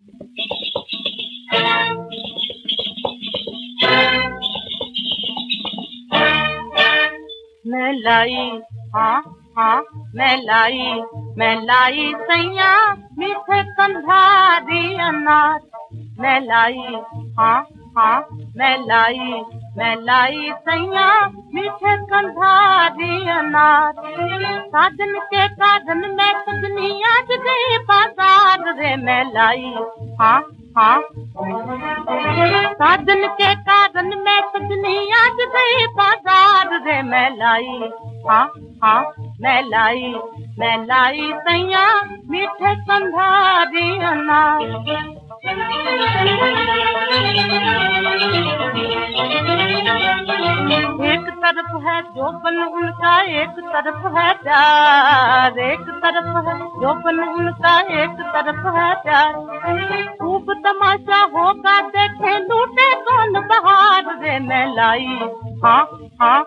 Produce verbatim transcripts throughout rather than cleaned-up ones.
मैं लाई हाँ हाँ मैं लाई मैं लाई सैया मीठे कंधारी अनार। मैं लाई हाँ हाँ मैं लाई मैं लाई सैया मीठे कंधारी अनार। साजन के कारण मैं सजनी आज गई बाजार रे। मैं लाई हाँ हाँ साजन के कारण मैं सजनी आज गई बाजार रे। मैं लाई हाँ हाँ मैं लाई मैं लाई सैया मीठे कंधारी अनार। एक तरफ है जोबन उनका एक तरफ है प्यार। एक तरफ है जोबन उनका एक तरफ है प्यार। खूब तमाशा होगा देखे लूटे कौन बहार रे। मैं लाई हाँ हाँ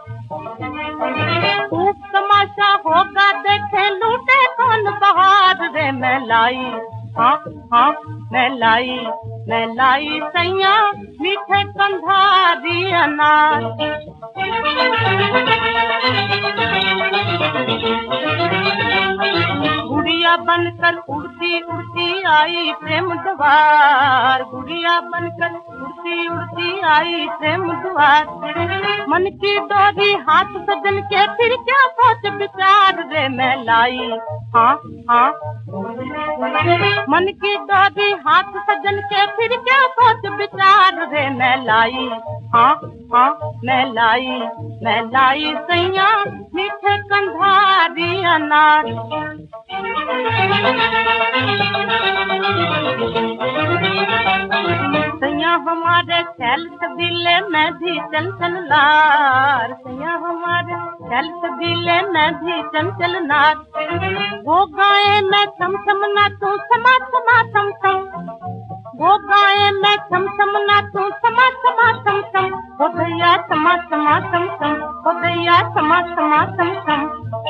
खूब तमाशा होगा देखे लूटे कौन बहार रे। मैं लाई हाँ हाँ मैं लाई मैं लाई सैया मीठे कंधारी अनार। गुड़िया बनकर उड़ती उड़ती आई प्रेम द्वार। गुड़िया बनकर उड़ती उड़ती आई प्रेम द्वार। मन की डोरी हाथ सजन के फिर क्या सोच विचार रे। मैं लाई हाँ हाँ मन की डोरी हाथ सजन के फिर क्या सोच विचार रे। मैं लाई हाँ हाँ मैं लाई मैं लाई सैया मीठे कंधारी अनार। सैया हमारे छैल छबीले मैं भी चंचल नार। सैया हमारे छैल छबीले मैं भी चंचल नार। वो गाए मैं छम छम नाचूं समा समा छम छम। वो गाए मैं छम छम नाचूं समा समा छम छम। हो भैया समा समा छम छम। हो भैया समा समा छम छम।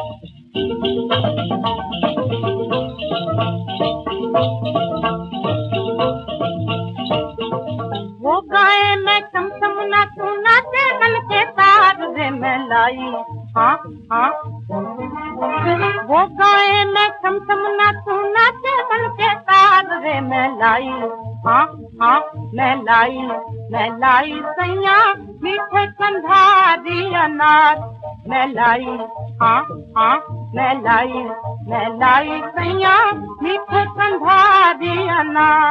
वो गाए मैं छम छम नाचूं नाचे मन के तार रे। मैं लाई हाँ हाँ वो गाए मैं छम छम नाचूं नाचे मन के तार रे। मैं लाई हाँ हाँ मैं लाई मैं लाई सैया मीठे कंधारी अनार। मैं लाई हाँ हाँ मैं लाई मैं लाई सैया मीठे कंधारी अनार।